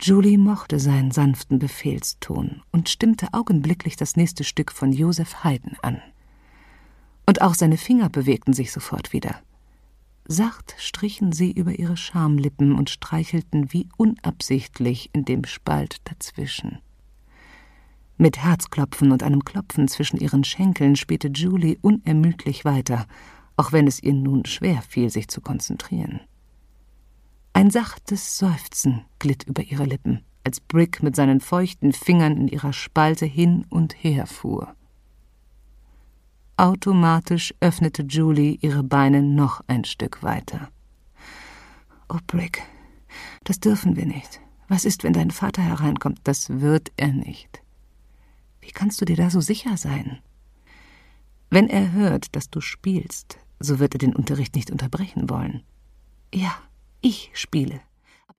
Julie mochte seinen sanften Befehlston und stimmte augenblicklich das nächste Stück von Joseph Haydn an. Und auch seine Finger bewegten sich sofort wieder. Sacht strichen sie über ihre Schamlippen und streichelten wie unabsichtlich in dem Spalt dazwischen. Mit Herzklopfen und einem Klopfen zwischen ihren Schenkeln spielte Julie unermüdlich weiter, auch wenn es ihr nun schwer fiel, sich zu konzentrieren. Ein sachtes Seufzen glitt über ihre Lippen, als Brick mit seinen feuchten Fingern in ihrer Spalte hin und her fuhr. Automatisch öffnete Julie ihre Beine noch ein Stück weiter. »Oh, Brick, das dürfen wir nicht. Was ist, wenn dein Vater hereinkommt? Das wird er nicht. Wie kannst du dir da so sicher sein? Wenn er hört, dass du spielst, so wird er den Unterricht nicht unterbrechen wollen. Ja, ich spiele.